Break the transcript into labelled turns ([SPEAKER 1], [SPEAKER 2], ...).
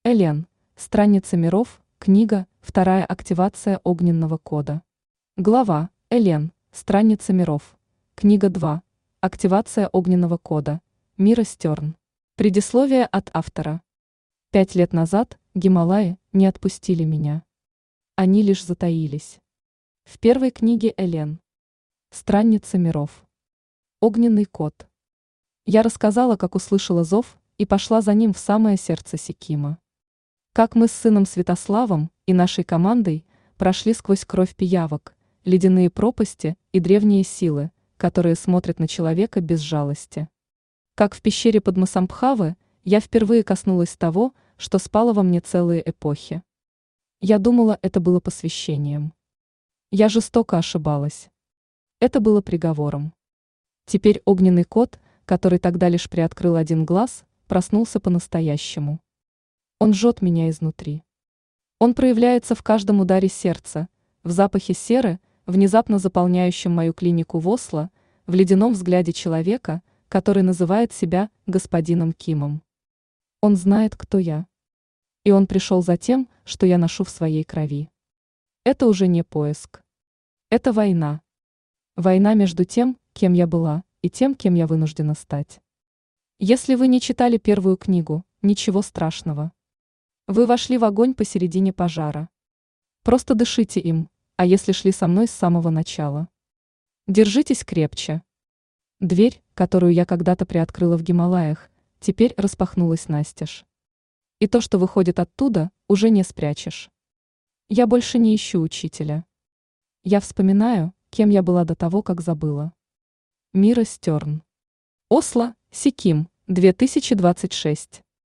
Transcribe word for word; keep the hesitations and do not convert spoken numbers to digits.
[SPEAKER 1] Элен. Страница миров. Книга. Вторая активация огненного кода. Глава. Элен. Страница миров. Книга два. Активация огненного кода. Мира Стерн. Предисловие от автора. Пять лет назад Гималаи не отпустили меня. Они лишь затаились. В первой книге Элен. Страница миров. Огненный код. Я рассказала, как услышала зов, и пошла за ним в самое сердце Сикима. Как мы с сыном Святославом и нашей командой прошли сквозь кровь пиявок, ледяные пропасти и древние силы, которые смотрят на человека без жалости. Как в пещере Падмасамбхавы я впервые коснулась того, что спало во мне целые эпохи. Я думала, это было посвящением. Я жестоко ошибалась. Это было приговором. Теперь огненный кот, который тогда лишь приоткрыл один глаз, проснулся по-настоящему. Он жжет меня изнутри. Он проявляется в каждом ударе сердца, в запахе серы, внезапно заполняющем мою клинику в Осло, в ледяном взгляде человека, который называет себя господином Кимом. Он знает, кто я. И он пришел за тем, что я ношу в своей крови. Это уже не поиск. Это война. Война между тем, кем я была, и тем, кем я вынуждена стать. Если вы не читали первую книгу, ничего страшного. Вы вошли в огонь посередине пожара. Просто дышите им, а если шли со мной с самого начала? Держитесь крепче. Дверь, которую я когда-то приоткрыла в Гималаях, теперь распахнулась настежь. И то, что выходит оттуда, уже не спрячешь. Я больше не ищу учителя. Я вспоминаю, кем я была до того, как забыла. Мира Стерн. Осло, Сиким, две тысячи двадцать шесть.